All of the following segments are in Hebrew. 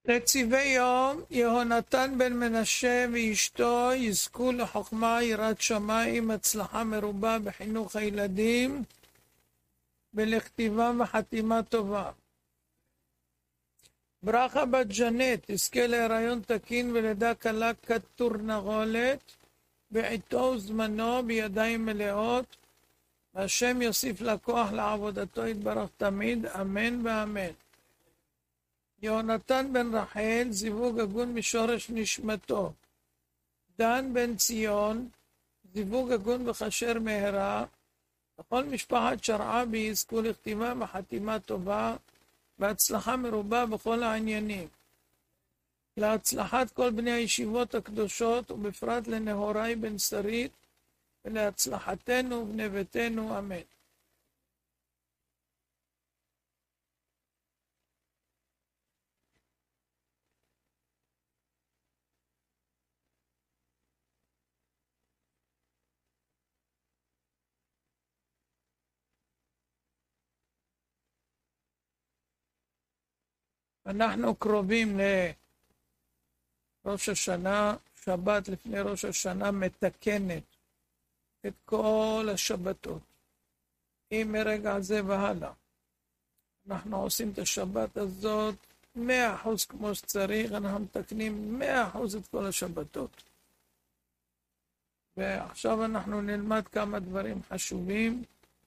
לציווי יום, יהונתן בן מנשה ואשתו יזכו לחוכמה, יראת שמיים, הצלחה מרובה בחינוך הילדים ולכתיבה וחתימה טובה. ברכה בת ג'נט תזכה להיריון תקין ולידה קלה כתורנגולת בעיתו וזמנו בידיים מלאות, והשם יוסיף לה כוח לעבודתו יתברך תמיד, אמן ואמן. יהונתן בן רחל זיווג הגון משורש נשמתו. דן בן ציון זיווג הגון וכשר מהרה. וכל משפחת שרעבי יזכו לכתיבה וחתימה טובה והצלחה מרובה בכל העניינים. להצלחת כל בני הישיבות הקדושות ובפרט לנהוראי בן שרית ולהצלחתנו ובני ביתנו, אמן. אנחנו קרובים לראש השנה, שבת לפני ראש השנה מתקנת את כל השבתות. אם מרגע זה והלאה אנחנו עושים את השבת הזאת 100% כמו שצריך, אנחנו מתקנים 100% את כל השבתות. ועכשיו אנחנו נלמד כמה דברים חשובים.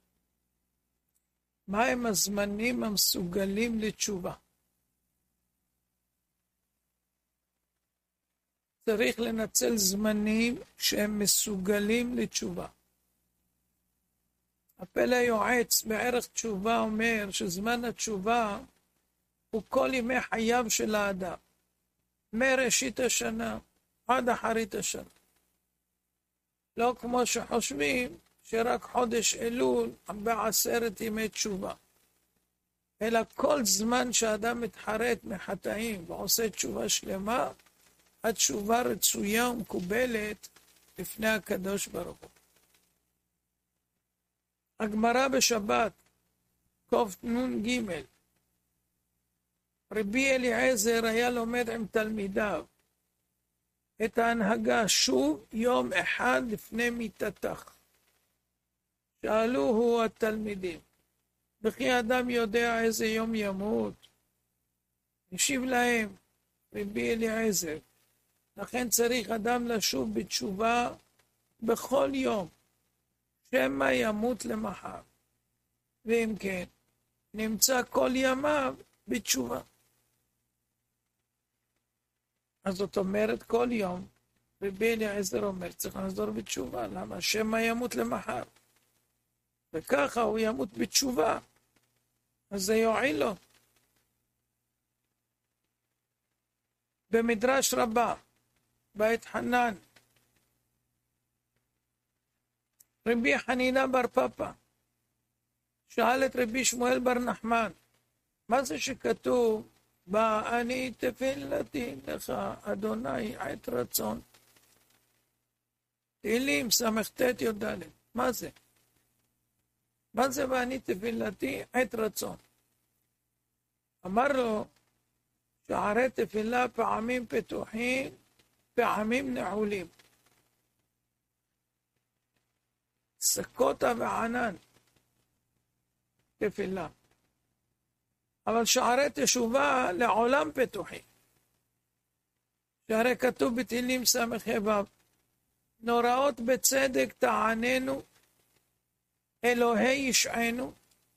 מהם הזמנים המסוגלים לתשובה? צריך לנצל זמנים שהם מסוגלים לתשובה. הפלא יועץ בערך תשובה אומר שזמן התשובה הוא כל ימי חייו של האדם, מראשית השנה עד אחרית השנה. לא כמו שחושבים שרק חודש אלול ב10 ימי תשובה, אלא כל זמן שהאדם מתחרט מחטאים ועושה תשובה שלמה, התשובה רצויה ומקובלת לפני הקדוש ברוך הוא. הגמרא בשבת קנ"ג, רבי אליעזר היה לומד עם תלמידיו את ההנהגה שוב יום אחד לפני מיתתך. שאלוהו התלמידים, וכי אדם יודע איזה יום ימות? השיב להם רבי אליעזר, לכן צריך אדם לשוב בתשובה בכל יום, שמא ימות למחר. ואם כן, נמצא כל ימיו בתשובה. אז זאת אומרת כל יום, רבי אליעזר אומר, צריך לחזור בתשובה. למה? שמא ימות למחר. וככה הוא ימות בתשובה. אז זה יועיל לו. במדרש רבה, בית חנן, רבי חנינה בר פפא שאל את רבי שמואל בר נחמן, מה זה שכתוב אני תפילתי לך אדוני עת רצון? תהילים ס"ט י"ד. מה זה? מה זה ואני תפילתי עת רצון? אמר לו שערי תפילה פעמים פתוחים פעמים נעולים. סקוטה וענן תפילה. אבל שערי תשובה לעולם פתוחים. שהרי כתוב בתהילים ס"ו, נוראות בצדק תעננו, אלוהי ישענו,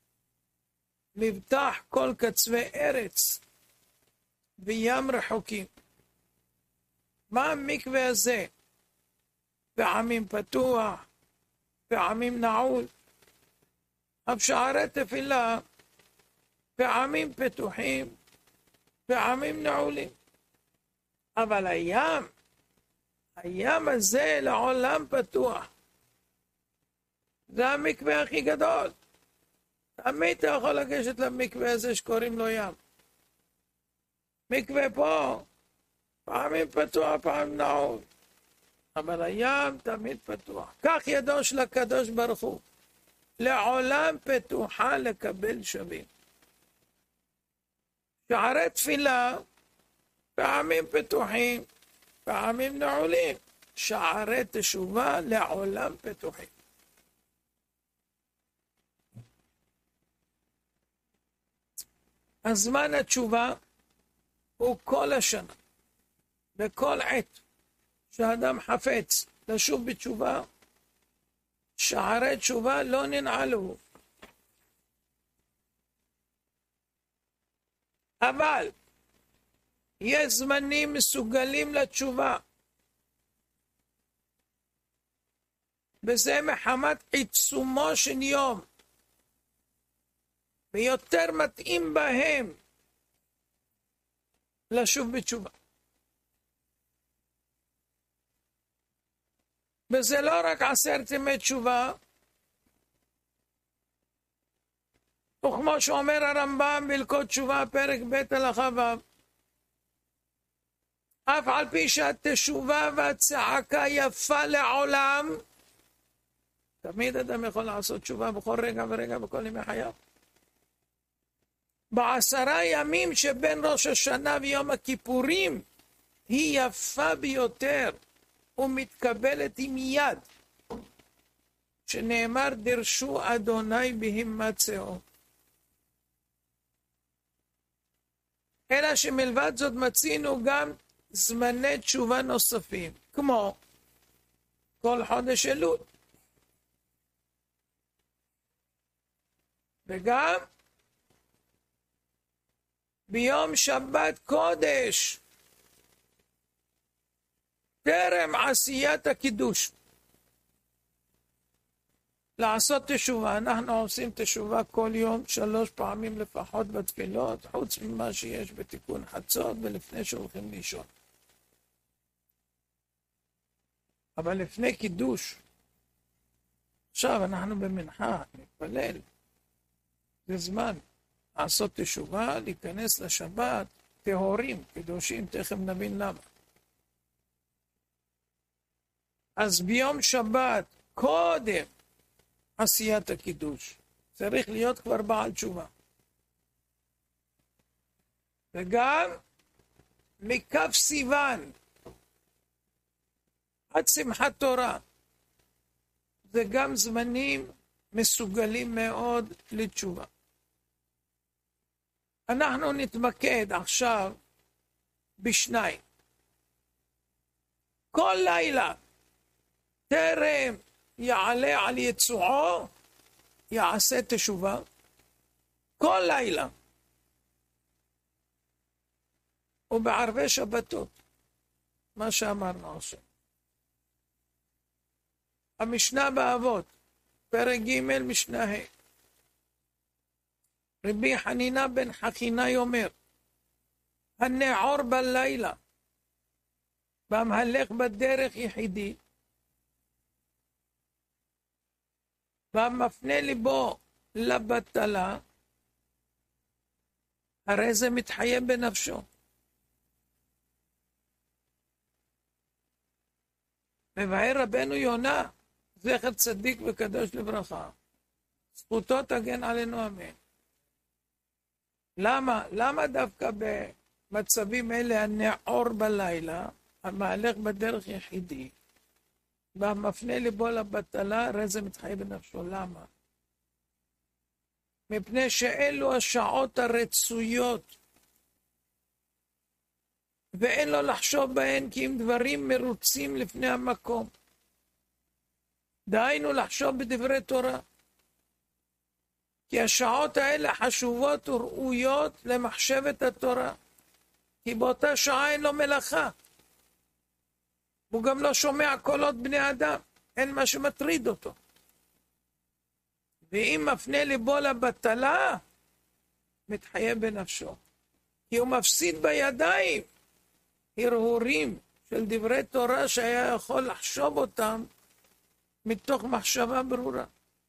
מבטח כל קצווי ארץ וים רחוקים. מה המקווה הזה? פעמים פתוח, פעמים נעול. אבל שערי תפילה פעמים פתוחים, פעמים נעולים. אבל הים הזה לעולם פתוח. זה המקווה הכי גדול. תמיד אתה יכול לגשת למקווה הזה שקוראים לו ים. מקווה פה, פעמים פתוח, פעמים נעול. אבל הים תמיד פתוח. כך ידו של הקדוש ברוך הוא. לעולם פתוחה לקבל שווים. שערי תפילה פעמים פתוחים, פעמים נעולים. שערי תשובה לעולם פתוחים. הזמן התשובה הוא כל השנה, בכל עת שאדם חפץ לשוב בתשובה, שערי תשובה לא ננעלו. אבל יש זמנים מסוגלים לתשובה, וזה מחמת עיצומו של יום, ויותר מתאים בהם לשוב בתשובה. וזה לא רק 10 ימי תשובה, וכמו שאומר הרמב"ם בהלכות תשובה, פרק ב' הלכה ו', אף על פי שהתשובה והצעקה יפה לעולם, תמיד אדם יכול לעשות תשובה בכל רגע ורגע בכל ימי חייו. ב10 ימים שבין ראש השנה ויום הכיפורים היא יפה ביותר ומתקבלת עם יד, שנאמר דרשו אדוני בהימצאו. אלא שמלבד זאת מצינו גם זמני תשובה נוספים, כמו כל חודש אלול, וגם ביום שבת קודש, טרם עשיית הקידוש, לעשות תשובה. אנחנו עושים תשובה כל יום 3 פעמים לפחות בתפילות, חוץ ממה שיש בתיקון חצות ולפני שהולכים לישון. אבל לפני קידוש, עכשיו אנחנו במנחה, נתפלל, זה זמן לעשות תשובה, להיכנס לשבת, טהורים, קדושים, תכף נבין למה. אז ביום שבת, קודם עשיית הקידוש, צריך להיות כבר בעל תשובה. וגם מכף סיוון עד שמחת תורה, זה גם זמנים מסוגלים מאוד לתשובה. אנחנו נתמקד עכשיו בשניים. כל לילה, טרם יעלה על יצועו, יעשה תשובה. כל לילה. ובערבי שבתות, מה שאמרנו עכשיו. המשנה באבות, פרק ג' משנה ה'. רבי חנינה בן חכינאי אומר, הנעור בלילה, והמהלך בדרך יחידי, והמפנה ליבו לבטלה, הרי זה מתחייב בנפשו. מבאר רבנו יונה, זכר צדיק וקדוש לברכה, זכותו תגן עלינו אמן. למה דווקא במצבים אלה הנעור בלילה, המהלך בדרך יחידי, והמפנה ליבו לבטלה, הרי זה מתחייב בנפשו? למה? מפני שאלו השעות הרצויות, ואין לו לחשוב בהן כי אם דברים מרוצים לפני המקום. דהיינו לחשוב בדברי תורה. כי השעות האלה חשובות וראויות למחשבת התורה. כי באותה שעה אין לו מלאכה. הוא גם לא שומע קולות בני אדם. אין מה שמטריד אותו. ואם מפנה ליבו לבטלה, מתחייב בנפשו. כי הוא מפסיד בידיים הרהורים של דברי תורה שהיה יכול לחשוב אותם מתוך מחשבה ברורה.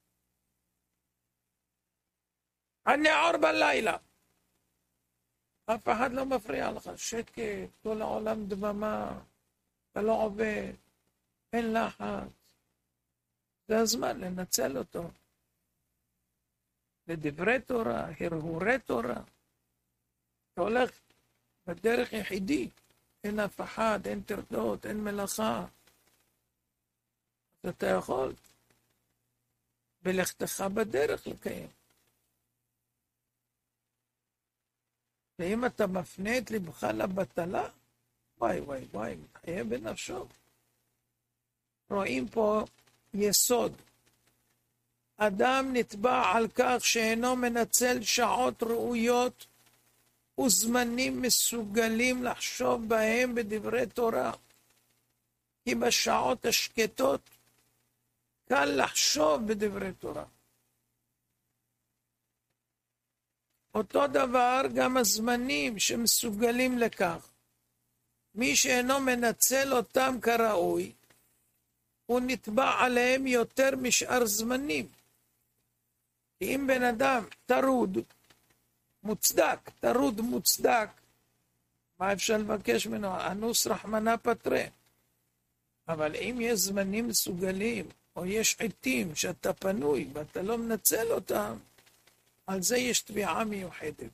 הנעור בלילה. אף אחד לא מפריע לך, שקט, כל העולם דממה, אתה לא עובד, אין לחץ. זה הזמן לנצל אותו. לדברי תורה, הרהורי תורה. אתה הולך בדרך יחידי. אין אף אחד, אין טרדות, אין מלאכה. אז אתה יכול בלכתך בדרך לקיים. ואם אתה מפנה את לבך לבטלה, וואי וואי וואי, מתחייב בנפשו. רואים פה יסוד. אדם נתבע על כך שאינו מנצל שעות ראויות וזמנים מסוגלים לחשוב בהם בדברי תורה. כי בשעות השקטות קל לחשוב בדברי תורה. אותו דבר גם הזמנים שמסוגלים לכך. מי שאינו מנצל אותם כראוי, הוא נתבע עליהם יותר משאר זמנים. כי אם בן אדם טרוד מוצדק, מה אפשר לבקש ממנו? אנוס רחמנה פטרה. אבל אם יש זמנים מסוגלים, או יש עיתים שאתה פנוי ואתה לא מנצל אותם, על זה יש תביעה מיוחדת.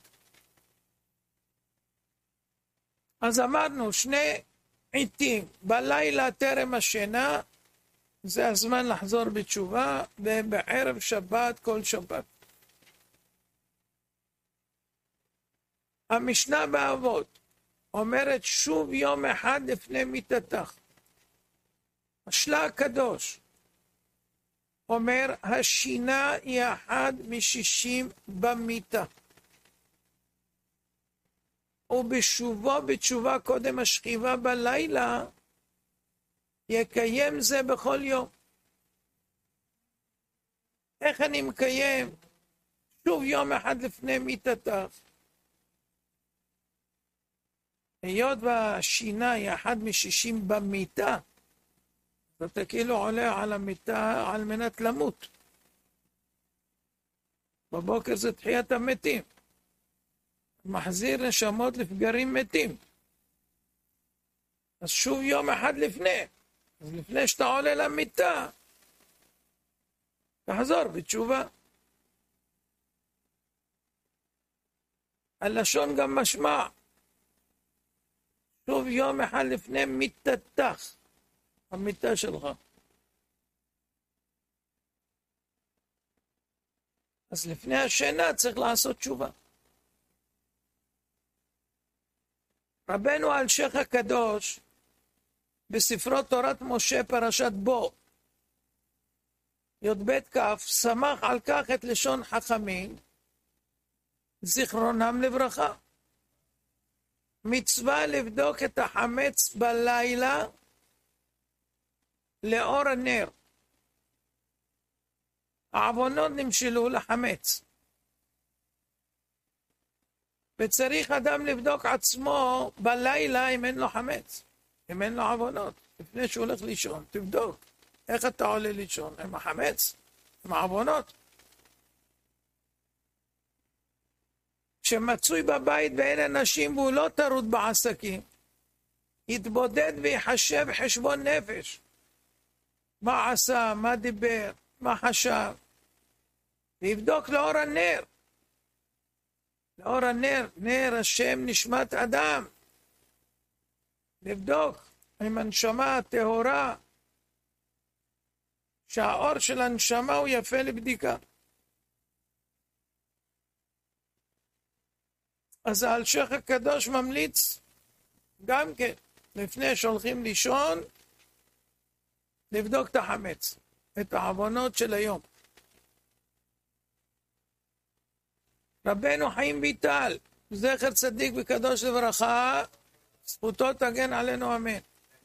אז אמרנו, שני עיתים, בלילה טרם השינה, זה הזמן לחזור בתשובה, ובערב שבת כל שבת. המשנה באבות אומרת שוב יום אחד לפני מיתתך. השלה הקדוש אומר, השינה היא אחד מ-60 במיתה. ובשובו בתשובה קודם השכיבה בלילה, יקיים זה בכל יום. איך אני מקיים? שוב יום אחד לפני מיתתך. היות והשינה היא אחד מ-60 במיתה, אתה כאילו עולה על המיטה על מנת למות. בבוקר זה תחיית המתים. מחזיר נשמות לפגרים מתים. אז שוב יום אחד לפני. אז לפני שאתה עולה למיטה, תחזור בתשובה. הלשון גם משמע. שוב יום אחד לפני מיתתך. המיטה שלך. אז לפני השינה צריך לעשות תשובה. רבנו אלשיך הקדוש, בספרו תורת משה פרשת בו, י"ב כ', שמח על כך את לשון חכמים, זיכרונם לברכה. מצווה לבדוק את החמץ בלילה, לאור הנר. העוונות נמשלו לחמץ. וצריך אדם לבדוק עצמו בלילה אם אין לו חמץ, אם אין לו עוונות. לפני שהוא הולך לישון, תבדוק. איך אתה עולה לישון? עם החמץ? עם העוונות? שמצוי בבית ואין אנשים והוא לא טרוד בעסקים, יתבודד ויחשב חשבון נפש. מה עשה, מה דיבר, מה חשב, ויבדוק לאור הנר. לאור הנר, נר השם נשמת אדם. לבדוק עם הנשמה הטהורה, שהאור של הנשמה הוא יפה לבדיקה. אז האלשיך הקדוש ממליץ גם כן, לפני שהולכים לישון, לבדוק את החמץ, את העוונות של היום. רבנו חיים ויטל, זכר צדיק וקדוש לברכה, זכותו תגן עלינו אמן.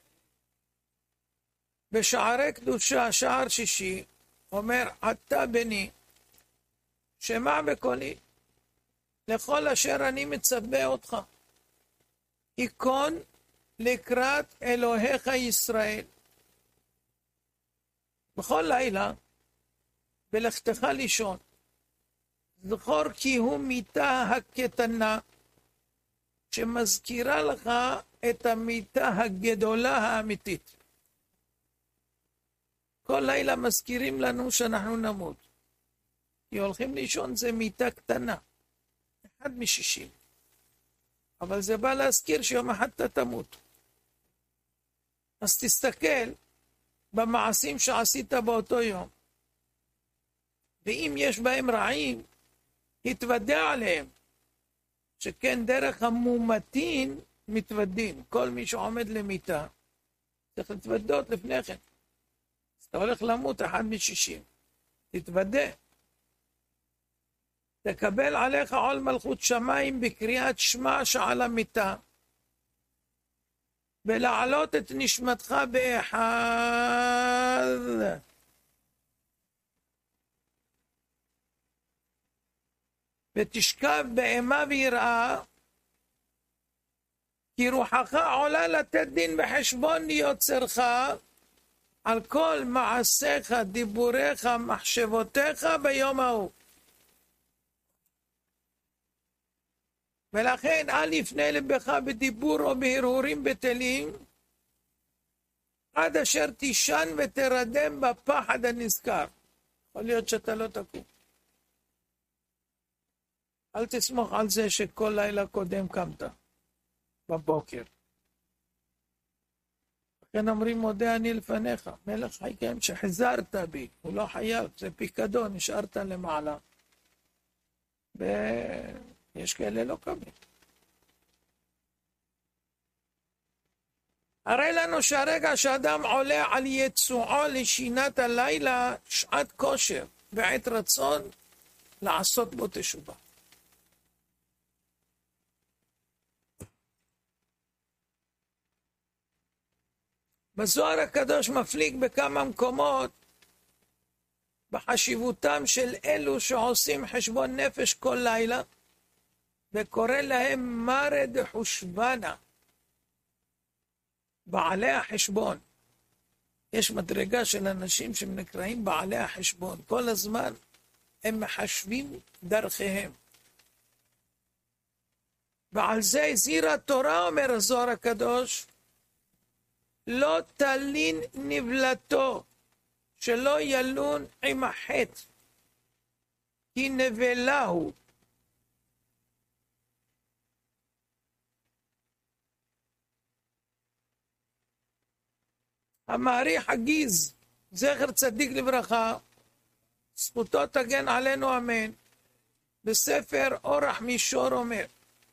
בשערי קדושה, שער שישי, אומר, אתה בני, שמע בקולי, לכל אשר אני מצווה אותך, היכון לקראת אלוהיך ישראל. בכל לילה, בלכתך לישון, זכור כי הוא מיטה הקטנה, שמזכירה לך את המיטה הגדולה האמיתית. כל לילה מזכירים לנו שאנחנו נמות. כי הולכים לישון זה מיטה קטנה, אחד מ-60. אבל זה בא להזכיר שיום אחד אתה תמות. אז תסתכל במעשים שעשית באותו יום, ואם יש בהם רעים, התוודע עליהם, שכן דרך המומתין מתוודין. כל מי שעומד למיטה, צריך להתוודות לפני כן. אז אתה הולך למות 1/60. תתוודה. תקבל עליך עול מלכות שמיים בקריאת שמע שעל המיטה, ולעלות את נשמתך באחד. ותשכב באימה ויראה, כי רוחך עולה לתת דין וחשבון ליוצרך על כל מעשיך, דיבוריך, מחשבותיך ביום ההוא. ולכן אל יפנה לבך בדיבור או בהרהורים בטלים, עד אשר תישן ותרדם בפחד הנזכר. יכול להיות שאתה לא תקום. אל תסמוך על זה שכל לילה קודם קמת בבוקר. לכן אומרים מודה אני לפניך, מלך חיים שחזרת בי, הוא לא חייב, זה פיקדון, נשארת למעלה. ויש כאלה לא קמים. הרי לנו שהרגע שאדם עולה על יצועו לשינת הלילה, שעת כושר ועת רצון לעשות בו תשובה. בזוהר הקדוש מפליג בכמה מקומות בחשיבותם של אלו שעושים חשבון נפש כל לילה, וקורא להם מרא דחושבנה, בעלי החשבון. יש מדרגה של אנשים שנקראים בעלי החשבון. כל הזמן הם מחשבים דרכיהם. ועל זה הזהירה התורה, אומר הזוהר הקדוש, לא תלין נבלתו, שלא ילון עם החטא, כי נבלה הוא. המעריך הגיז, זכר צדיק לברכה, זכותו תגן עלינו אמן, בספר אורח מישור אומר,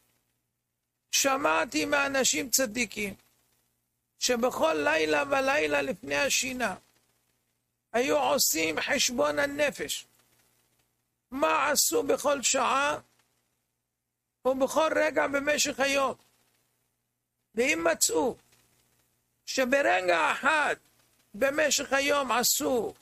שמעתי מאנשים צדיקים, שבכל לילה ולילה לפני השינה, היו עושים חשבון הנפש, מה עשו בכל שעה ובכל רגע במשך היום. ואם מצאו שברגע אחד במשך היום עשו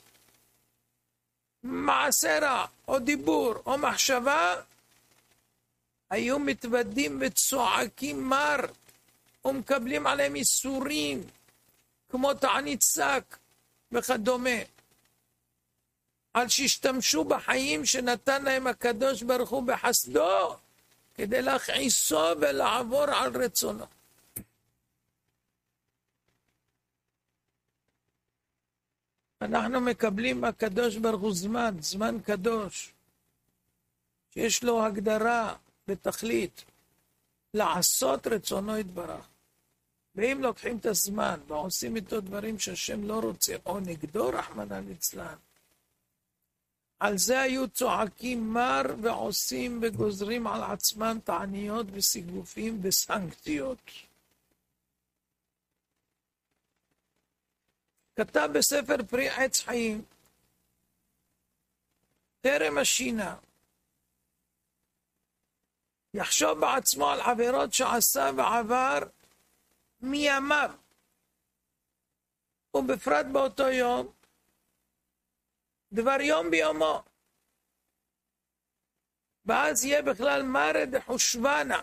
מעשה רע או דיבור או מחשבה, היו מתוודים וצועקים מר ומקבלים עליהם איסורים כמו תענית שק וכדומה, על שהשתמשו בחיים שנתן להם הקדוש ברוך הוא בחסדו כדי להכעיסו ולעבור על רצונו. אנחנו מקבלים הקדוש ברוך הוא זמן קדוש, שיש לו הגדרה בתכלית, לעשות רצונו יתברך. ואם לוקחים את הזמן ועושים איתו דברים שהשם לא רוצה, או נגדו רחמנא ליצלן, על זה היו צועקים מר ועושים וגוזרים על עצמם תעניות וסיגופים וסנקציות. כתב בספר פרי עץ חיים, טרם השינה, יחשוב בעצמו על עבירות שעשה ועבר מימיו, ובפרט באותו יום, דבר יום ביומו. ואז יהיה בכלל מרא דחושבנה,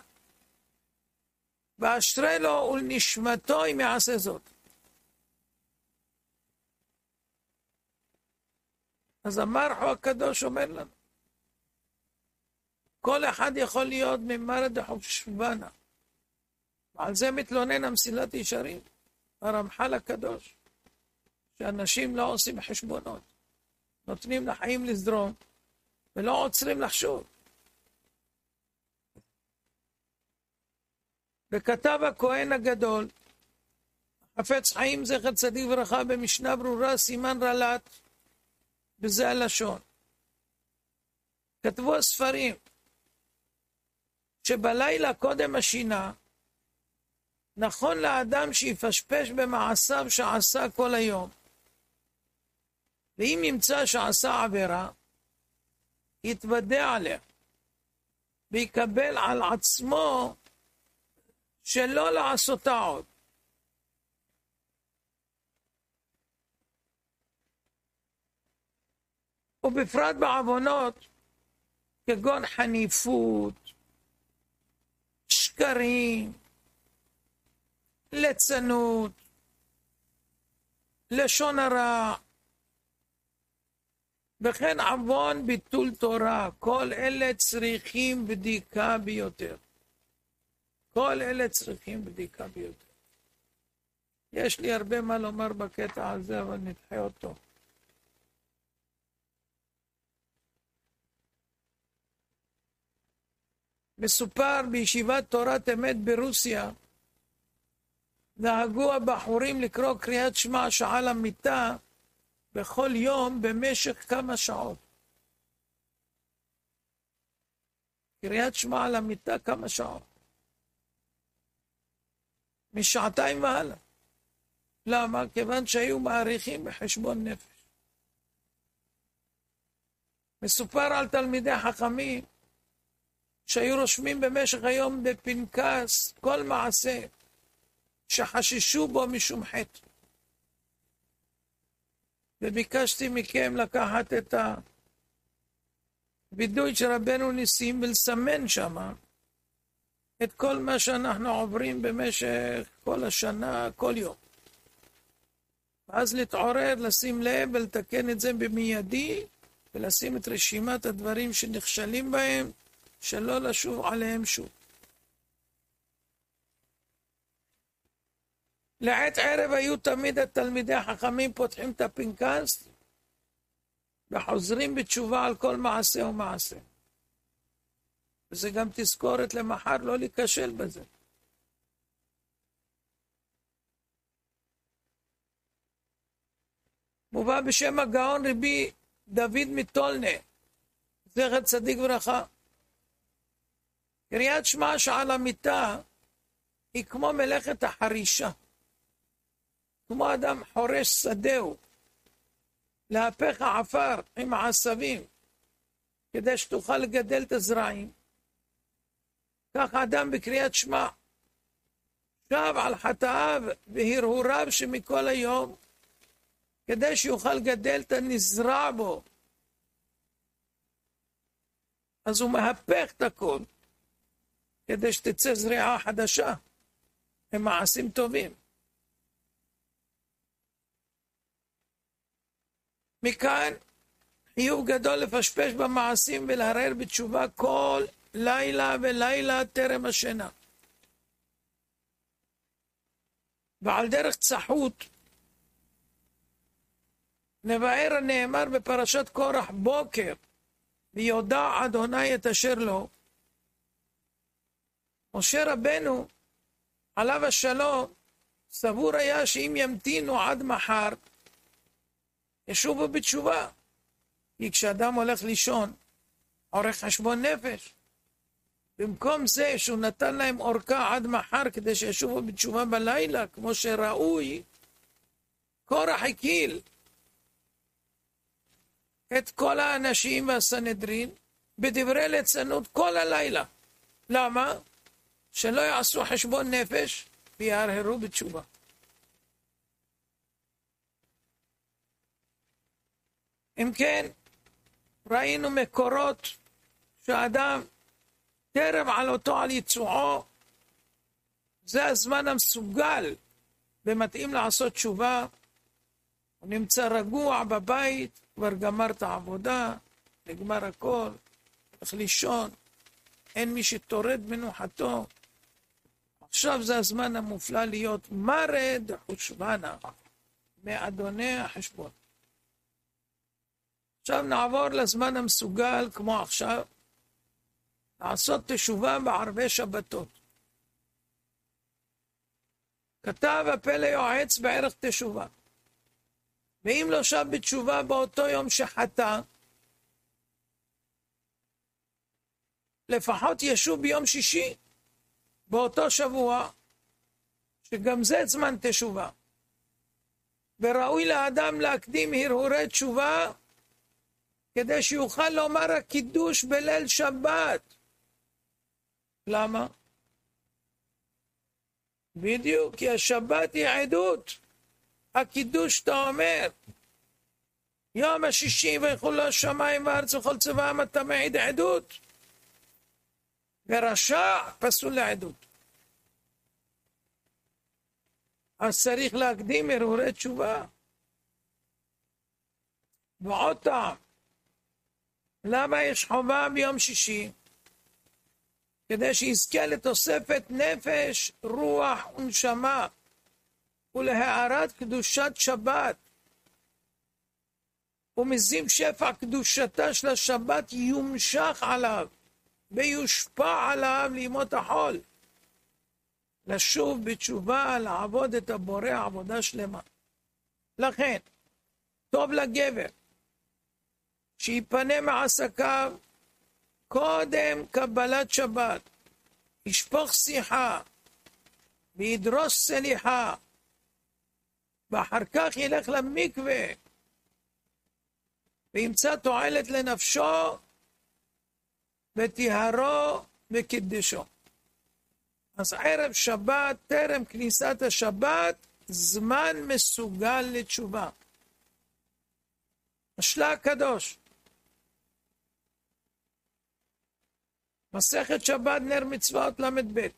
ואשרי לו ולנשמתו אם יעשה זאת. אז המרחו הקדוש אומר לנו, כל אחד יכול להיות ממרא דחושבנה. ועל זה מתלונן המסילת ישרים, הרמח"ל הקדוש, שאנשים לא עושים חשבונות, נותנים לחיים לזרום, ולא עוצרים לחשוב. וכתב הכהן הגדול, חפץ חיים זכר צדיק וברכה במשנה ברורה סימן רל"ט, בזה הלשון. כתבו הספרים שבלילה קודם השינה נכון לאדם שיפשפש במעשיו שעשה כל היום, ואם ימצא שעשה עבירה יתוודע עליה ויקבל על עצמו שלא לעשותה עוד. ובפרט בעוונות כגון חניפות, שקרים, ליצנות, לשון הרע, וכן עוון ביטול תורה. כל אלה צריכים בדיקה ביותר. כל אלה צריכים בדיקה ביותר. יש לי הרבה מה לומר בקטע הזה, אבל נדחה אותו. מסופר בישיבת תורת אמת ברוסיה, נהגו הבחורים לקרוא קריאת שמע שעה למיטה בכל יום במשך כמה שעות. קריאת שמע על המיטה כמה שעות. משעתיים והלאה. למה? כיוון שהיו מעריכים בחשבון נפש. מסופר על תלמידי חכמים שהיו רושמים במשך היום בפנקס כל מעשה שחששו בו משום חטא. וביקשתי מכם לקחת את הווידוי של רבנו ניסים ולסמן שם את כל מה שאנחנו עוברים במשך כל השנה, כל יום. ואז להתעורר, לשים לב ולתקן את זה במיידי, ולשים את רשימת הדברים שנכשלים בהם, שלא לשוב עליהם שוב. לעת ערב היו תמיד התלמידי החכמים פותחים את הפנקס וחוזרים בתשובה על כל מעשה ומעשה. וזה גם תזכורת למחר לא להיכשל בזה. מובא בשם הגאון רבי דוד מטולנה, זכר צדיק וברכה. קריאת שמע שעל המיטה היא כמו מלאכת החרישה. כמו אדם חורש שדהו, להפך העפר עם העשבים, כדי שתוכל לגדל את הזרעים. כך אדם בקריאת שמע שב על חטאיו והרהוריו שמכל היום, כדי שיוכל לגדל את הנזרע בו. אז הוא מהפך את הכל, כדי שתצא זריעה חדשה, עם מעשים טובים. מכאן חיוב גדול לפשפש במעשים ולהרהר בתשובה כל לילה ולילה טרם השינה. ועל דרך צחות נבאר הנאמר בפרשת קורח בוקר, ויודע אדוני את אשר לו. משה רבנו עליו השלום סבור היה שאם ימתינו עד מחר ישובו בתשובה. כי כשאדם הולך לישון עורך חשבון נפש. במקום זה שהוא נתן להם אורכה עד מחר כדי שישובו בתשובה בלילה כמו שראוי, קורח הקיל את כל האנשים והסנהדרין בדברי ליצנות כל הלילה. למה? שלא יעשו חשבון נפש ויהרהרו בתשובה. אם כן, ראינו מקורות שהאדם טרם עלותו על יצועו, זה הזמן המסוגל ומתאים לעשות תשובה. הוא נמצא רגוע בבית, כבר גמר את העבודה, נגמר הכל, הולך לישון, אין מי שתורד מנוחתו. עכשיו זה הזמן המופלא להיות מרד חושבנה, מאדוני החשבון. עכשיו נעבור לזמן המסוגל, כמו עכשיו, לעשות תשובה בערבי שבתות. כתב הפלא יועץ בערך תשובה. ואם לא שב בתשובה באותו יום שחטא, לפחות ישוב ביום שישי, באותו שבוע, שגם זה זמן תשובה. וראוי לאדם להקדים הרהורי תשובה, כדי שיוכל לומר הקידוש בליל שבת. למה? בדיוק, כי השבת היא עדות. הקידוש אתה אומר, יום השישי ויחולו השמיים וארץ וכל צבאם אתה מעיד עדות. ורשע פסול לעדות. אז צריך להקדים הרהורי תשובה. ועוד טעם, למה יש חובה ביום שישי? כדי שיזכה לתוספת נפש, רוח ונשמה, ולהארת קדושת שבת. ומזים שפע קדושתה של השבת יומשך עליו, ויושפע עליו לימות החול. לשוב בתשובה, לעבוד את הבורא עבודה שלמה. לכן, טוב לגבר, שיפנה מעסקיו קודם קבלת שבת, ישפוך שיחה, וידרוש סליחה, ואחר כך ילך למקווה, וימצא תועלת לנפשו, וטיהרו וקידשו. אז ערב שבת, טרם כניסת השבת, זמן מסוגל לתשובה. משלה הקדוש. מסכת שבת נר מצוות ל"ב.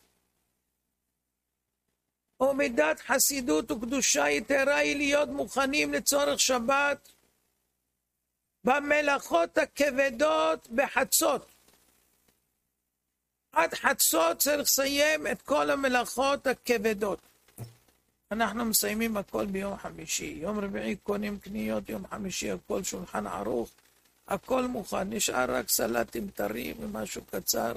ומידת חסידות וקדושה יתרה היא להיות מוכנים לצורך שבת במלאכות הכבדות בחצות. עד חצות צריך לסיים את כל המלאכות הכבדות. אנחנו מסיימים הכל ביום חמישי. יום רביעי קונים קניות, יום חמישי הכל שולחן ערוך, הכל מוכן. נשאר רק סלטים טריים ומשהו קצר.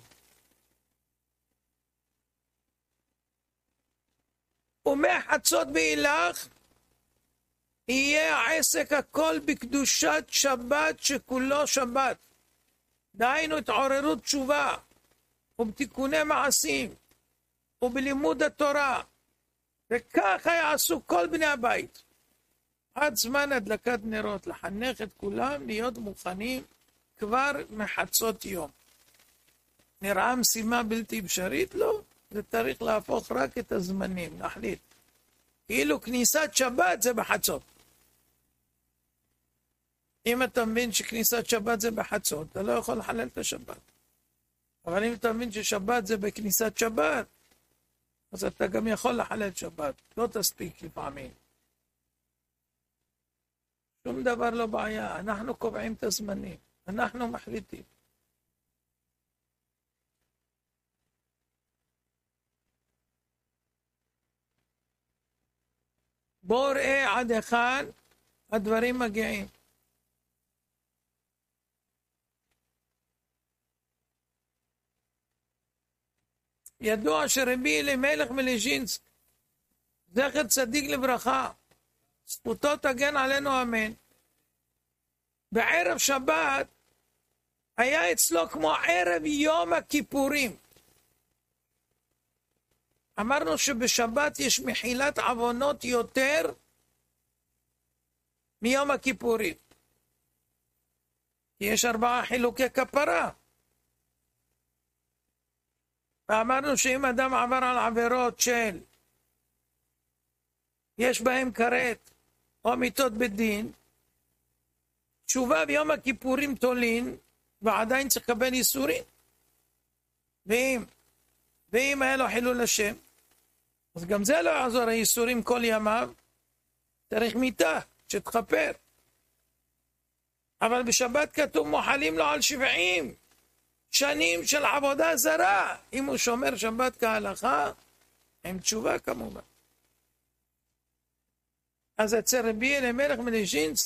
ומחצות ואילך יהיה העסק הכל בקדושת שבת שכולו שבת. דהיינו התעוררות תשובה, ובתיקוני מעשים, ובלימוד התורה. וככה יעשו כל בני הבית. עד זמן הדלקת נרות, לחנך את כולם להיות מוכנים כבר מחצות יום. נראה משימה בלתי אפשרית? לא. זה צריך להפוך רק את הזמנים, להחליט. כאילו כניסת שבת זה בחצות. אם אתה מבין שכניסת שבת זה בחצות, אתה לא יכול לחלל את השבת. אבל אם אתה מבין ששבת זה בכניסת שבת, אז אתה גם יכול לחלל שבת. לא תספיק לפעמים. שום דבר לא בעיה. אנחנו קובעים את הזמנים. אנחנו מחליטים. בואו ראה עד היכן הדברים מגיעים. ידוע שרבי אלימלך מליז'ינסק, זכר צדיק לברכה, זכותו תגן עלינו אמן, בערב שבת היה אצלו כמו ערב יום הכיפורים. אמרנו שבשבת יש מחילת עוונות יותר מיום הכיפורים. יש 4 חילוקי כפרה. ואמרנו שאם אדם עבר על עבירות של יש בהם כרת או מיתות בדין, תשובה ביום הכיפורים תולין, ועדיין צריך לקבל איסורים. ואם היה לו חילול השם, אז גם זה לא יעזור, האיסורים כל ימיו, צריך מיתה שתכפר. אבל בשבת כתוב מוחלים לו על 70 שנים של עבודה זרה, אם הוא שומר שבת כהלכה, עם תשובה כמובן. אז אצל רבי אלימלך מליז'ינסק,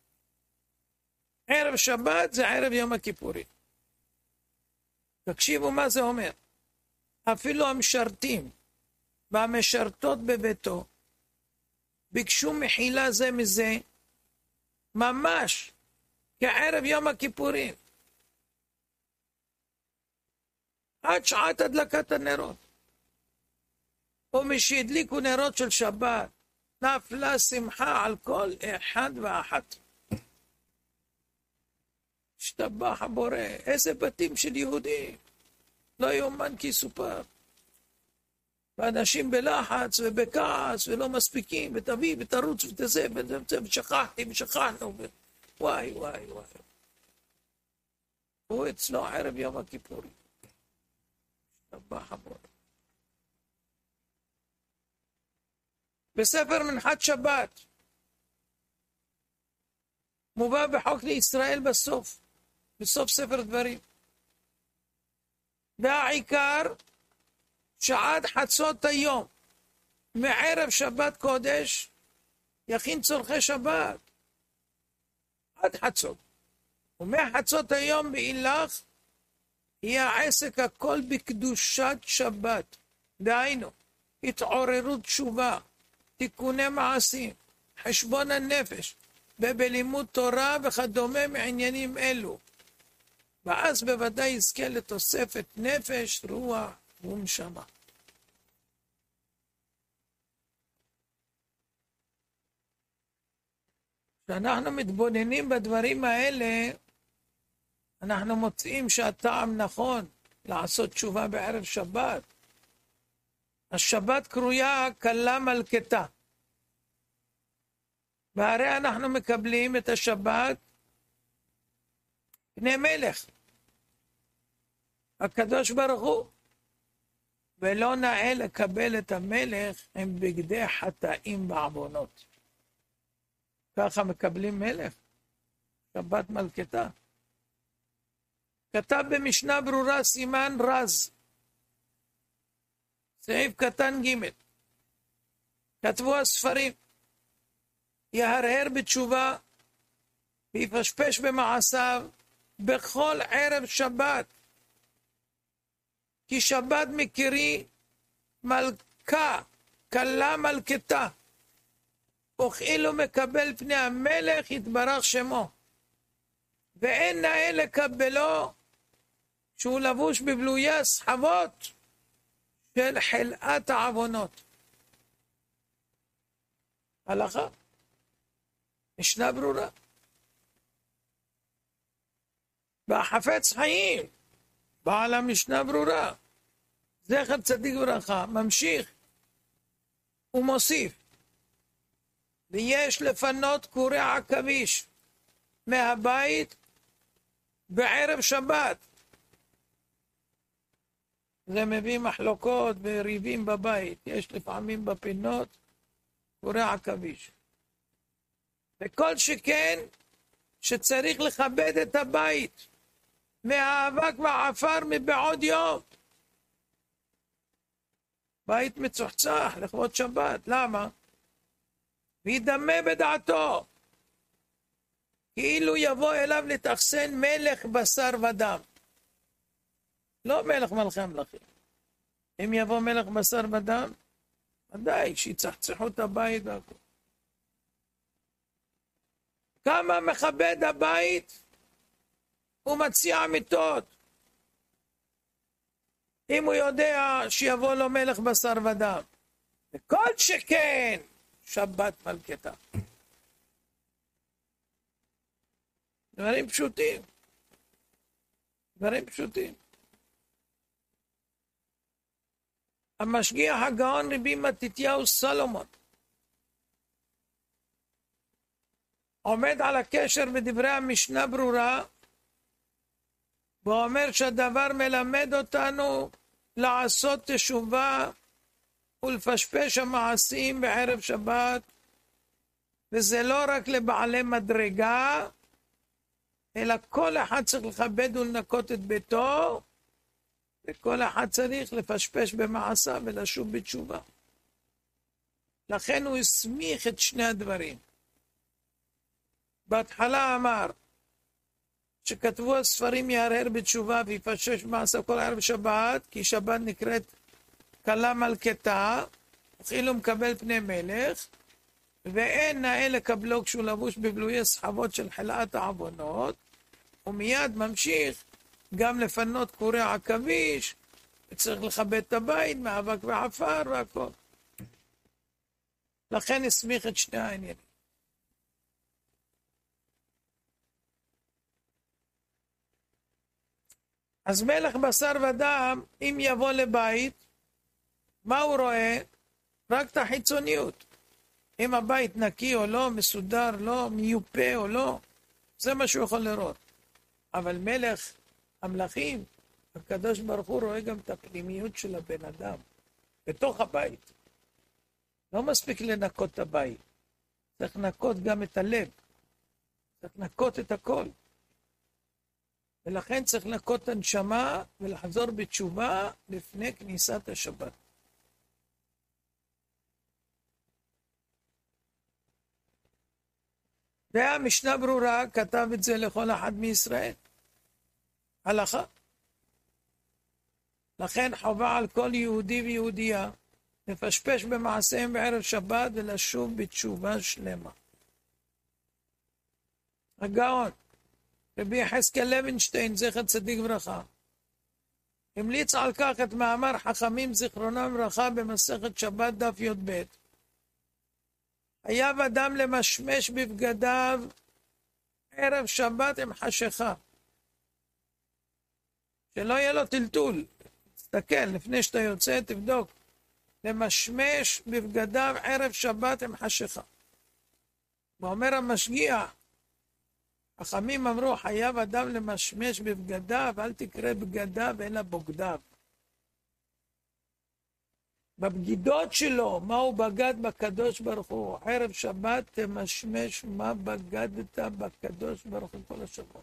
ערב שבת זה ערב יום הכיפורים. תקשיבו מה זה אומר. אפילו המשרתים והמשרתות בביתו ביקשו מחילה זה מזה, ממש כערב יום הכיפורים, עד שעת הדלקת הנרות. ומשהדליקו נרות של שבת, נפלה שמחה על כל אחד ואחת. השתבח הבורא, איזה בתים של יהודים, לא יאומן כי יסופר. ואנשים בלחץ ובכעס ולא מספיקים, ותביא ותרוץ ותזה, ושכחתי ושכחנו, וואי וואי וואי. הוא אצלו ערב יום הכיפורים. השתבח הבורא. בספר מנחת שבת, מובא בחוק לישראל בסוף ספר דברים. והעיקר שעד חצות היום, מערב שבת קודש, יכין צורכי שבת. עד חצות. ומחצות היום באילך, יהיה העסק הכל בקדושת שבת. דהיינו, התעוררות תשובה, תיקוני מעשים, חשבון הנפש, ובלימוד תורה וכדומה מעניינים אלו. ואז בוודאי יזכה לתוספת נפש, רוח ונשמה. כשאנחנו מתבוננים בדברים האלה, אנחנו מוצאים שהטעם נכון לעשות תשובה בערב שבת. השבת קרויה קלה מלכתה. והרי אנחנו מקבלים את השבת פני מלך, הקדוש ברוך הוא, ולא נאה לקבל את המלך עם בגדי חטאים בעוונות. ככה מקבלים מלך, שבת מלכתה. כתב במשנה ברורה סימן רז, סעיף קטן ג', כתבו הספרים, יהרהר בתשובה ויפשפש במעשיו בכל ערב שבת, כי שבת מכירי מלכה, קלה מלכתה, וכאילו מקבל פני המלך יתברך שמו, ואין נאה לקבלו שהוא לבוש בבלויי הסחבות של חלאת העוונות. הלכה, משנה ברורה. והחפץ חיים, בעל המשנה ברורה, זכר צדיק ברכה, ממשיך ומוסיף, ויש לפנות קורי עכביש מהבית בערב שבת. זה מביא מחלוקות וריבים בבית, יש לפעמים בפינות קורי עכביש. וכל שכן שצריך לכבד את הבית מהאבק והעפר מבעוד יום. בית מצוחצח לכבוד שבת, למה? וידמה בדעתו כאילו יבוא אליו לתאכסן מלך בשר ודם, לא מלך מלכי המלכים. אם יבוא מלך בשר ודם, ודאי שיצחצחו את הבית והכל. כמה מכבד הבית ומציע מיטות, אם הוא יודע שיבוא לו מלך בשר ודם. וכל שכן שבת מלכתה. דברים פשוטים. דברים פשוטים. המשגיח הגאון רבי מתתיהו סלומון עומד על הקשר בדברי המשנה ברורה, ואומר שהדבר מלמד אותנו לעשות תשובה ולפשפש המעשים בערב שבת, וזה לא רק לבעלי מדרגה, אלא כל אחד צריך לכבד ולנקות את ביתו, וכל אחד צריך לפשפש במעשיו ולשוב בתשובה. לכן הוא הסמיך את שני הדברים. בהתחלה אמר שכתבו הספרים יהרהר בתשובה ויפשש במעשיו כל ערב שבת, כי שבת נקראת קלה מלכתה, וכאילו מקבל פני מלך, ואין נאה לקבלו כשהוא לבוש בבלויי סחבות של חלאת העוונות, ומיד ממשיך גם לפנות קורי עכביש, וצריך לכבד את הבית מאבק ועפר והכל. לכן הסמיך את שני העניינים. אז מלך בשר ודם, אם יבוא לבית, מה הוא רואה? רק את החיצוניות. אם הבית נקי או לא, מסודר לא, מיופה או לא, זה מה שהוא יכול לראות. אבל מלך המלכים, הקדוש ברוך הוא רואה גם את הפנימיות של הבן אדם, בתוך הבית. לא מספיק לנקות את הבית, צריך לנקות גם את הלב, צריך לנקות את הכל. ולכן צריך לנקות את הנשמה ולחזור בתשובה לפני כניסת השבת. והמשנה ברורה כתב את זה לכל אחד מישראל. הלכה. לכן חובה על כל יהודי ויהודייה לפשפש במעשיהם בערב שבת ולשוב בתשובה שלמה. הגאון רבי יחזקאל לוינשטיין זכר צדיק ברכה המליץ על כך את מאמר חכמים זיכרונם ברכה במסכת שבת דף י"ב. חייב אדם למשמש בבגדיו ערב שבת עם חשיכה, שלא יהיה לו טלטול. תסתכל לפני שאתה יוצא, תבדוק. למשמש בבגדיו ערב שבת עם חשיכה. ואומר המשגיח, חכמים אמרו חייב אדם למשמש בבגדיו, אל תקרא בגדיו אלא בוגדיו. בבגידות שלו, מה הוא בגד בקדוש ברוך הוא. ערב שבת תמשמש מה בגדת בקדוש ברוך הוא כל השבוע.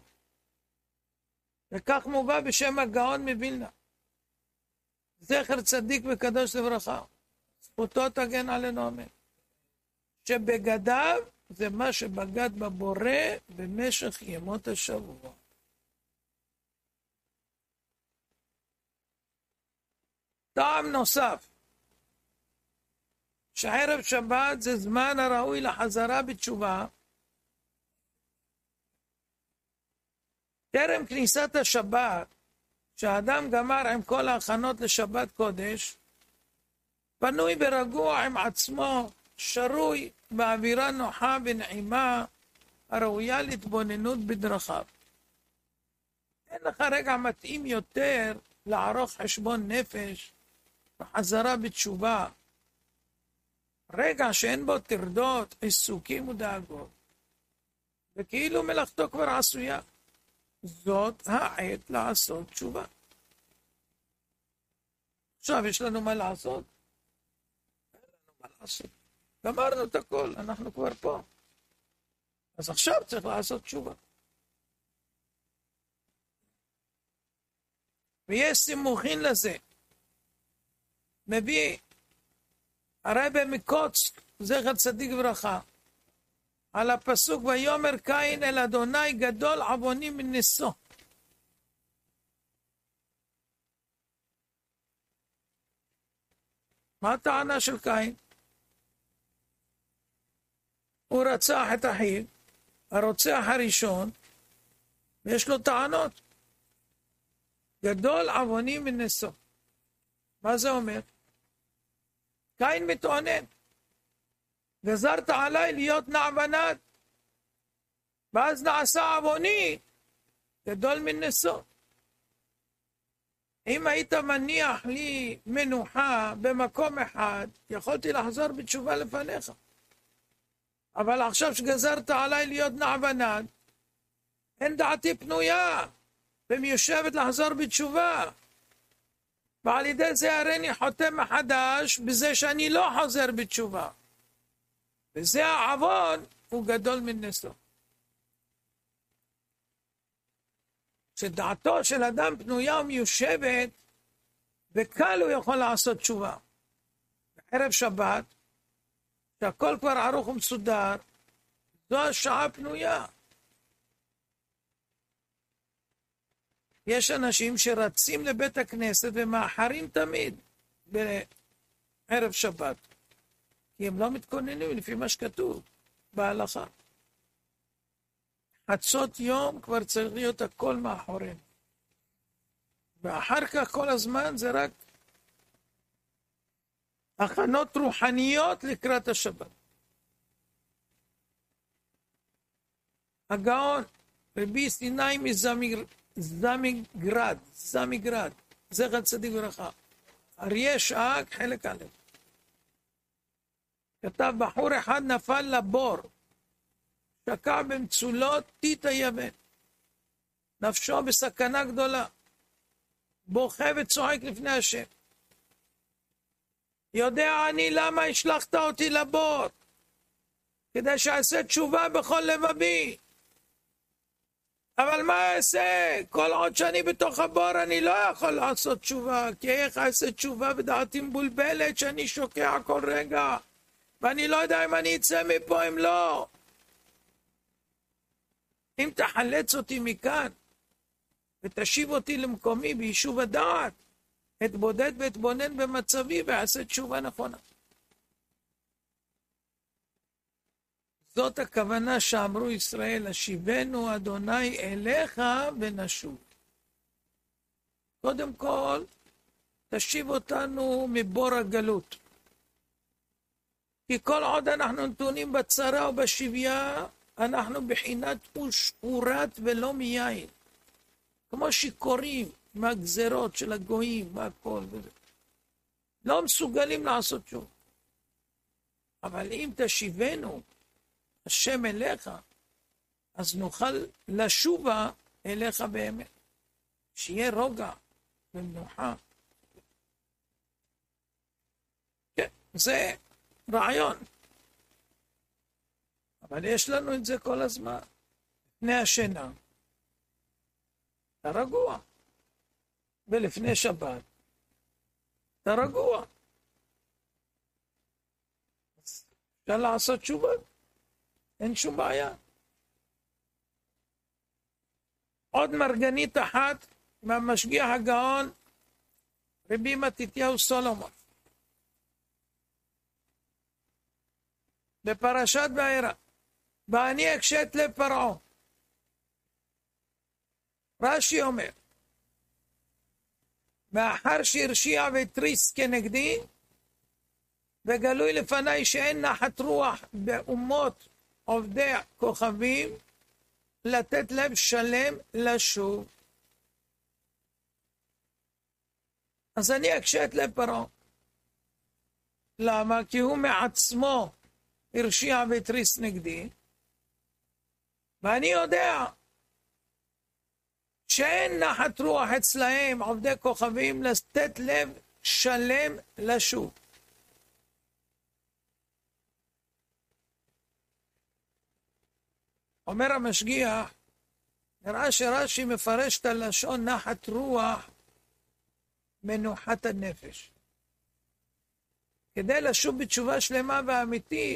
וכך מובא בשם הגאון מווילנה, זכר צדיק וקדוש לברכה, זכותו תגן עלינו אמן, שבגדיו זה מה שבגד בבורא במשך ימות השבוע. טעם נוסף, שערב שבת זה זמן הראוי לחזרה בתשובה. טרם כניסת השבת, שהאדם גמר עם כל ההכנות לשבת קודש, פנוי ורגוע עם עצמו, שרוי באווירה נוחה ונעימה, הראויה להתבוננות בדרכיו. אין לך רגע מתאים יותר לערוך חשבון נפש וחזרה בתשובה. רגע שאין בו טרדות, עיסוקים ודאגות, וכאילו מלאכתו כבר עשויה. זאת העת לעשות תשובה. עכשיו יש לנו מה לעשות? אין לנו מה לעשות. גמרנו את הכל, אנחנו כבר פה. אז עכשיו צריך לעשות תשובה. ויש סימוכין לזה. מביא הרבי מקוצק, זכר צדיק ברכה, על הפסוק ויאמר קין אל אדוני גדול עווני מנשוא. מה הטענה של קין? הוא רצח את אחיו, הרוצח הראשון, ויש לו טענות. גדול עווני מנשוא. מה זה אומר? קין מתעונן. גזרת עליי להיות נעבנד, ואז נעשה עווני גדול מנשוא. אם היית מניח לי מנוחה במקום אחד, יכולתי לחזור בתשובה לפניך. אבל עכשיו שגזרת עליי להיות נעבנד, אין דעתי פנויה ומיושבת לחזור בתשובה. ועל ידי זה הריני חותם מחדש בזה שאני לא חוזר בתשובה. וזה העוון הוא גדול מנשוא. שדעתו של אדם פנויה ומיושבת, וקל הוא יכול לעשות תשובה. בערב שבת, שהכל כבר ערוך ומסודר, זו השעה פנויה. יש אנשים שרצים לבית הכנסת ומאחרים תמיד בערב שבת. כי הם לא מתכוננים לפי מה שכתוב בהלכה. חצות יום כבר צריך להיות הכל מאחורינו. ואחר כך כל הזמן זה רק הכנות רוחניות לקראת השבת. הגאון רבי סיני מזמיגרד, זכר צדיק לברכה, אריה שאג חלק א', כתב: בחור אחד נפל לבור, שקע במצולות טיט היבן, נפשו בסכנה גדולה, בוכה וצועק לפני השם. יודע אני למה השלחת אותי לבור, כדי שאעשה תשובה בכל לבבי. אבל מה אעשה? כל עוד שאני בתוך הבור אני לא יכול לעשות תשובה, כי איך אעשה תשובה בדעתי מבולבלת שאני שוקע כל רגע, ואני לא יודע אם אני אצא מפה אם לא. אם תחלץ אותי מכאן ותשיב אותי למקומי ביישוב הדעת, אתבודד ואתבונן במצבי ואעשה תשובה נכונה. זאת הכוונה שאמרו ישראל, השיבנו אדוני אליך ונשוב. קודם כל, תשיב אותנו מבור הגלות. כי כל עוד אנחנו נתונים בצרה ובשביה, אנחנו בחינת ושפורת ולא מיין. כמו שיכורים מהגזרות של הגויים, מהכל וזה. לא מסוגלים לעשות שוב. אבל אם תשיבנו השם אליך, אז נוכל לשובה אליך באמת. שיהיה רוגע ומנוחה. כן, זה רעיון. אבל יש לנו את זה כל הזמן. לפני השינה, אתה רגוע. ולפני שבת, אתה רגוע. אפשר לעשות תשובה. אין שום בעיה. עוד מרגנית אחת מהמשגיח הגאון רבי מתתיהו סולומון. בפרשת וארא, ואני אקשה את לב פרעה. רש"י אומר, מאחר שהרשיע והתריס כנגדי, וגלוי לפניי שאין נחת רוח באומות עובדי כוכבים, לתת לב שלם לשוב. אז אני אקשה את לב פרעה. למה? כי הוא מעצמו הרשיע והתריס נגדי, ואני יודע שאין נחת רוח אצלהם עובדי כוכבים לתת לב שלם לשוב. אומר המשגיח, נראה שרש"י מפרש את הלשון נחת רוח מנוחת הנפש. כדי לשוב בתשובה שלמה ואמיתית,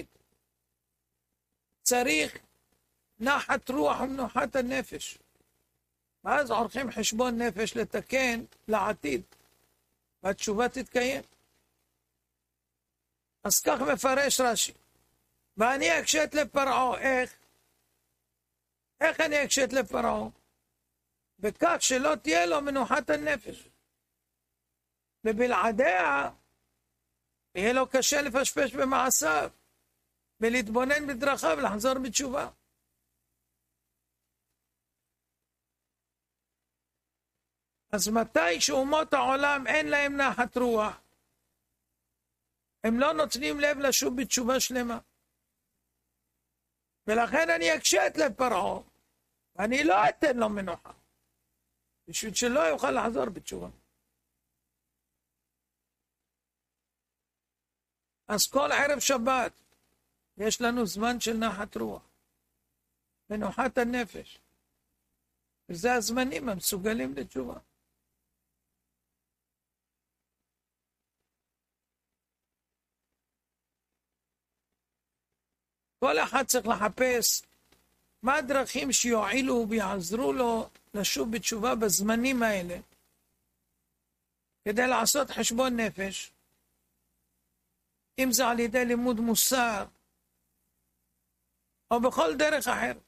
צריך נחת רוח ומנוחת הנפש. ואז עורכים חשבון נפש לתקן לעתיד, והתשובה תתקיים. אז כך מפרש רש"י. ואני אקשה את לב פרעה. איך אני אקשה את לב פרעה? בכך שלא תהיה לו מנוחת הנפש. ובלעדיה יהיה לו קשה לפשפש במעשיו, ולהתבונן בדרכיו, לחזור בתשובה. אז מתי שאומות העולם אין להם נחת רוח, הם לא נותנים לב לשוב בתשובה שלמה. ולכן אני אקשה את לב פרעה, ואני לא אתן לו מנוחה, בשביל שלא יוכל לחזור בתשובה. אז כל ערב שבת יש לנו זמן של נחת רוח, מנוחת הנפש. וזה הזמנים המסוגלים לתשובה. כל אחד צריך לחפש מה הדרכים שיועילו ויעזרו לו לשוב בתשובה בזמנים האלה, כדי לעשות חשבון נפש, אם זה על ידי לימוד מוסר, או בכל דרך אחרת.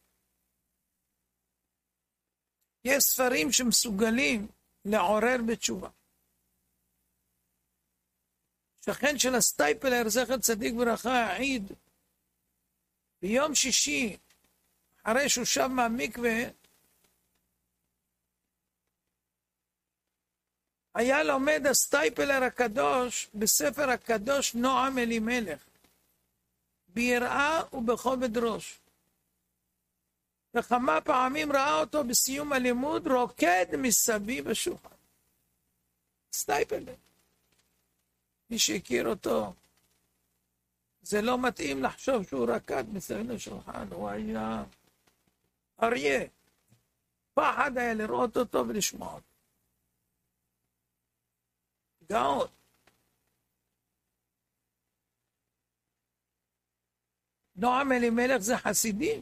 יש ספרים שמסוגלים לעורר בתשובה. שכן של הסטייפלר, זכר צדיק ברכה, העיד, ביום שישי, אחרי שהוא שב מהמקווה, היה לומד הסטייפלר הקדוש בספר הקדוש נועם אלימלך, ביראה ובכובד ראש. וכמה פעמים ראה אותו בסיום הלימוד רוקד מסביב השולחן. סטייפלר. מי שהכיר אותו, זה לא מתאים לחשוב שהוא רקד מסביב לשולחן, הוא היה אריה. פחד היה לראות אותו ולשמוע אותו. גאון. נועם אלימלך זה חסידים.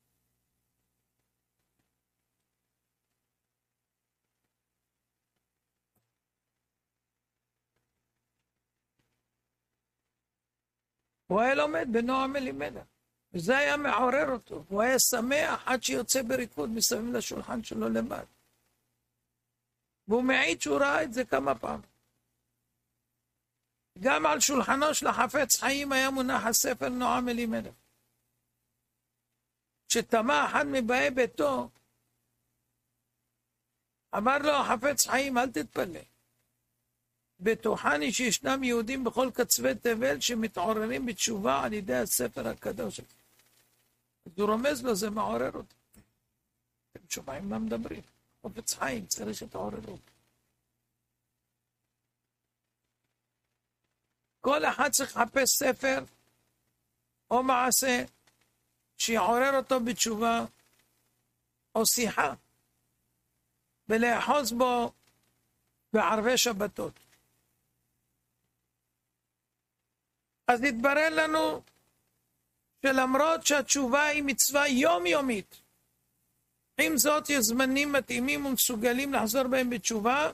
הוא היה לומד בנועם אלימלך, וזה היה מעורר אותו. הוא היה שמח עד שיוצא בריקוד מסביב לשולחן שלו לבד. והוא מעיד שהוא ראה את זה כמה פעמים. גם על שולחנו של החפץ חיים היה מונח הספר נועם אלימלך. כשתמה אחד מבאי ביתו, אמר לו החפץ חיים, אל תתפלא. בטוחני שישנם יהודים בכל קצווי תבל שמתעוררים בתשובה על ידי הספר הקדוש. אז הוא רומז לו, זה מעורר אותו. אתם שומעים מה מדברים? חפץ חיים צריך שתעוררו. כל אחד צריך לחפש ספר או מעשה שיעורר אותו בתשובה או שיחה ולאחוז בו בערבי שבתות. אז התברר לנו שלמרות שהתשובה היא מצווה יומיומית, עם זאת יש זמנים מתאימים ומסוגלים לחזור בהם בתשובה,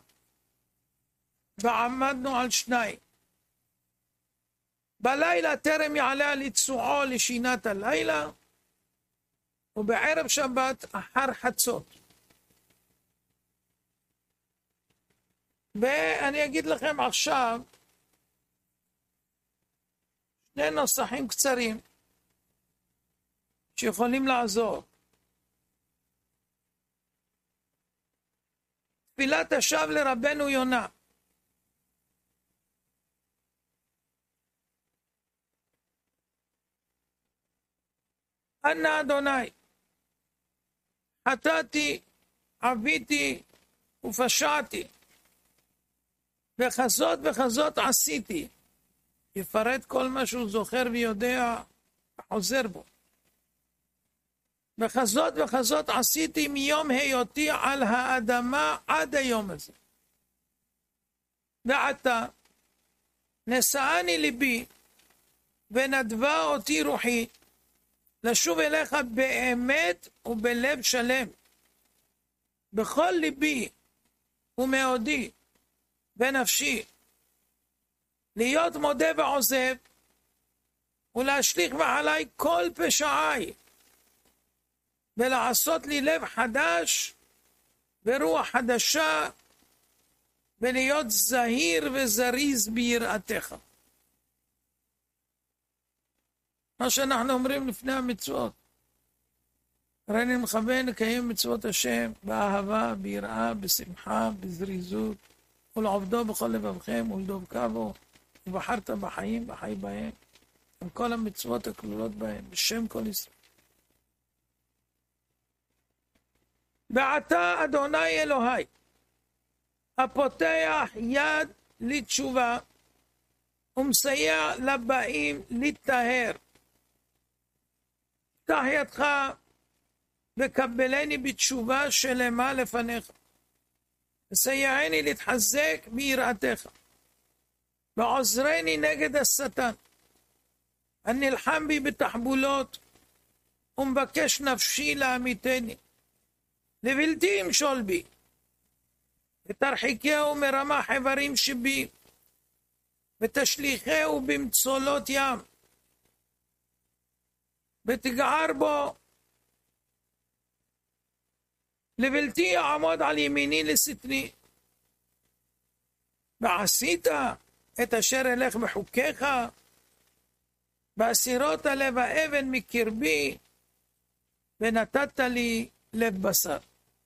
ועמדנו על שניים. בלילה טרם יעלה על יצועו לשינת הלילה, ובערב שבת אחר חצות. ואני אגיד לכם עכשיו שני נוסחים קצרים שיכולים לעזור. תפילת השב לרבנו יונה. אנא אדוני, חטאתי, עוויתי ופשעתי, וכזאת וכזאת עשיתי. יפרט כל מה שהוא זוכר ויודע וחוזר בו. וכזאת וכזאת עשיתי מיום היותי על האדמה עד היום הזה. ועתה נשאני ליבי ונדבה אותי רוחי לשוב אליך באמת ובלב שלם, בכל ליבי ומאודי ונפשי, להיות מודה ועוזב ולהשליך מעלי כל פשעי, ולעשות לי לב חדש ורוח חדשה, ולהיות זהיר וזריז ביראתך. מה שאנחנו אומרים לפני המצוות. הרי אני מכוון לקיים מצוות השם באהבה, ביראה, בשמחה, בזריזות, ולעובדו בכל לבבכם ולדבקו, ובחרת בחיים וחי בהם, עם כל המצוות הכלולות בהם, בשם כל ישראל. ועתה אדוני אלוהי, הפותח יד לתשובה, ומסייע לבאים להתטהר. פתח ידך וקבלני בתשובה שלמה לפניך. וסייעני להתחזק ביראתך. ועוזרני נגד השטן, הנלחם בי בתחבולות, ומבקש נפשי להמיתני. לבלתי ימשול בי, ותרחיקהו מרמה חברים שבי, ותשליכהו במצולות ים, ותגער בו, לבלתי יעמוד על ימיני לשטני. ועשית את אשר אלך בחוקיך, והסירות לב האבן מקרבי, ונתת לי לב בשר.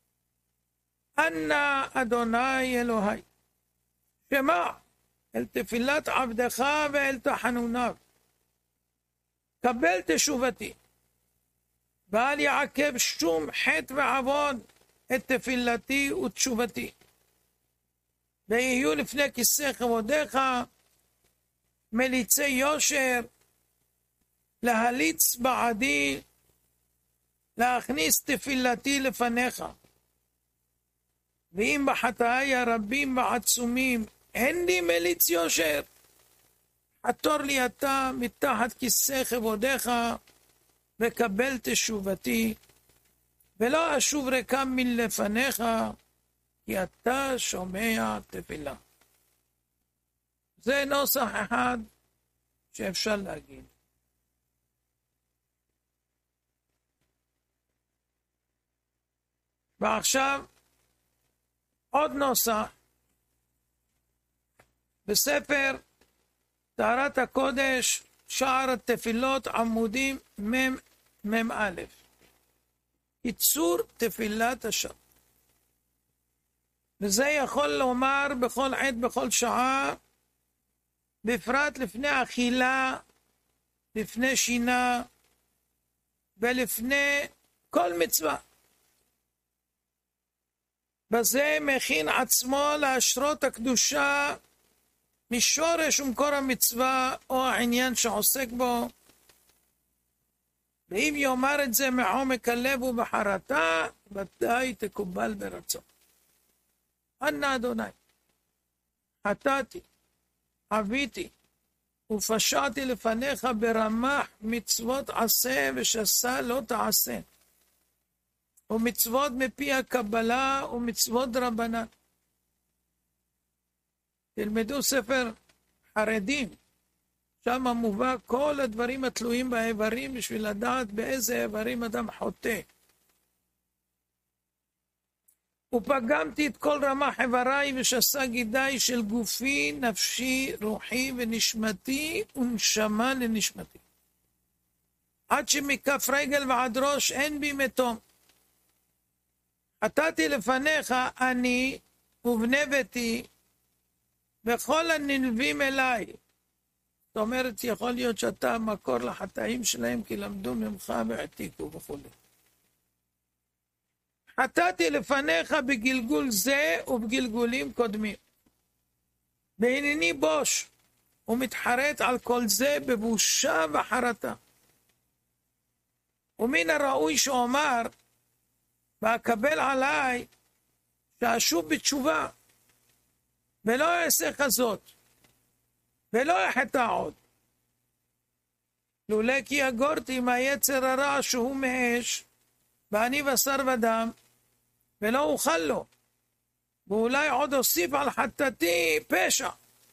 אנא אדוני אלוהי, שמע אל תפילת עבדך ואל תחנוניו, קבל תשובתי, ואל יעכב שום חטא ועוון את תפילתי ותשובתי, ויהיו לפני כיסא כבודך מליצי יושר, להליץ בעדי, להכניס תפילתי לפניך. ואם בחטאי הרבים ועצומים אין לי מליץ יושר, חתור לי אתה מתחת כיסא כבודך, וקבל תשובתי, ולא אשוב ריקם מלפניך, כי אתה שומע תפילה. זה נוסח אחד שאפשר להגיד. ועכשיו עוד נוסח בספר טהרת הקודש, שער התפילות, עמודים מ"א. קיצור תפילת השם. וזה יכול לומר בכל עת, בכל שעה, בפרט לפני אכילה, לפני שינה, ולפני כל מצווה. בזה מכין עצמו להשרות הקדושה משורש ומקור המצווה או העניין שעוסק בו, ואם יאמר את זה מעומק הלב ובחרטה, ודאי תקובל ברצון. אנא אדוני, חטאתי, עוויתי ופשעתי לפניך ברמ"ח מצוות עשה ושסה לא תעשה, ומצוות מפי הקבלה ומצוות רבנן. תלמדו ספר חרדים, שם מובא כל הדברים התלויים באיברים, בשביל לדעת באיזה איברים אדם חוטא. ופגמתי את כל רמ"ח איבריי ושסה גידיי של גופי, נפשי, רוחי ונשמתי, ונשמה לנשמתי, עד שמכף רגל ועד ראש אין בי מתום. חטאתי לפניך אני ובני ביתי וכל הנלווים אליי. זאת אומרת, יכול להיות שאתה מקור לחטאים שלהם, כי למדו ממך והעתיקו וכו'. חטאתי לפניך בגלגול זה ובגלגולים קודמים, והנני בוש ומתחרט על כל זה בבושה וחרטה. ומן הראוי שאומר ואקבל עליי שאשוב בתשובה, ולא אעשה כזאת, ולא אחטא עוד. לולא כי יגורתי מהיצר הרע שהוא מאש, ואני בשר ודם, ולא אוכל לו, ואולי עוד אוסיף על חטאתי פשע.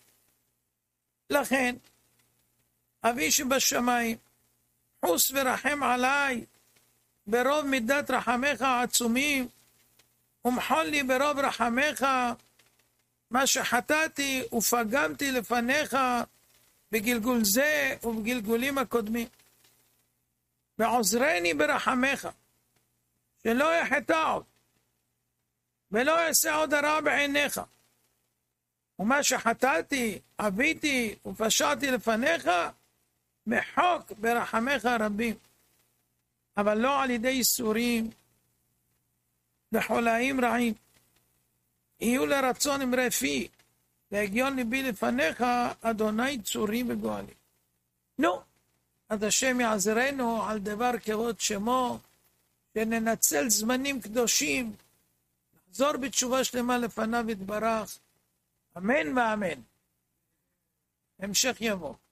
לכן, אבי שבשמיים, חוס ורחם עליי, ברוב מידת רחמך העצומים, ומחול לי ברוב רחמך, מה שחטאתי ופגמתי לפניך בגלגול זה ובגלגולים הקודמים. ועוזרני ברחמך, שלא יחטא עוד, ולא יעשה עוד הרע בעיניך. ומה שחטאתי, עוויתי ופשעתי לפניך, מחוק ברחמך רבים, אבל לא על ידי איסורים וחולאים רעים. יהיו לרצון אמרי פי, והגיון ליבי לפניך, אדוני צורי וגואלי. נו, אז השם יעזרנו על דבר כבוד שמו, שננצל זמנים קדושים, נחזור בתשובה שלמה לפניו יתברך, אמן ואמן. המשך יבוא.